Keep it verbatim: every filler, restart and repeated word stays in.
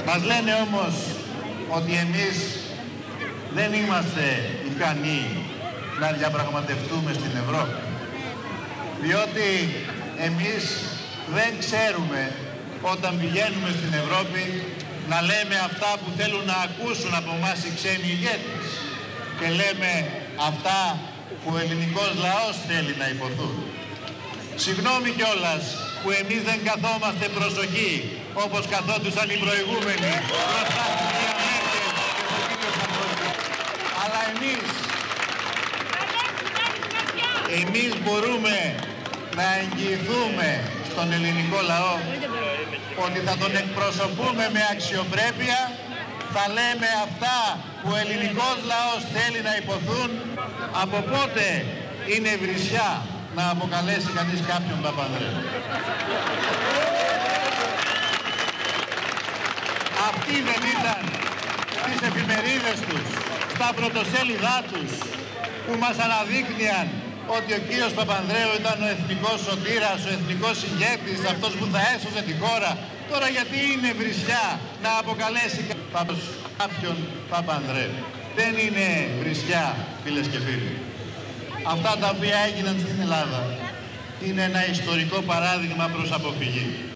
Μας λένε όμως ότι εμείς δεν είμαστε ικανοί να διαπραγματευτούμε στην Ευρώπη. Διότι εμείς δεν ξέρουμε όταν πηγαίνουμε στην Ευρώπη να λέμε αυτά που θέλουν να ακούσουν από εμάς οι ξένοι ηγέτες και λέμε αυτά που ο ελληνικός λαός θέλει να υποθούν. Συγγνώμη κιόλας που εμείς δεν καθόμαστε προσοχή όπως καθόντουσαν οι προηγούμενοι μπροστά στην κυρία Μέρκελ και στον κύριο Σαρκοζή. Αλλά εμείς, εμείς μπορούμε να εγγυηθούμε στον ελληνικό λαό ότι θα τον εκπροσωπούμε με αξιοπρέπεια, θα λέμε αυτά που ο ελληνικός λαός θέλει να υποθούν. Από πότε είναι βρισιά να αποκαλέσει κανείς κάποιον Παπανδρέου? Αυτοί δεν ήταν στις εφημερίδες τους, στα πρωτοσέλιδά τους, που μας αναδείκνυαν ότι ο κύριος Παπανδρέου ήταν ο εθνικός σωτήρας, ο εθνικός ηγέτης, αυτός που θα έσωζε τη χώρα? Τώρα γιατί είναι βρισιά να αποκαλέσει κάποιον Παπανδρέου? Δεν είναι βρισιά, φίλες και φίλοι. Αυτά τα οποία έγιναν στην Ελλάδα είναι ένα ιστορικό παράδειγμα προς αποφυγή.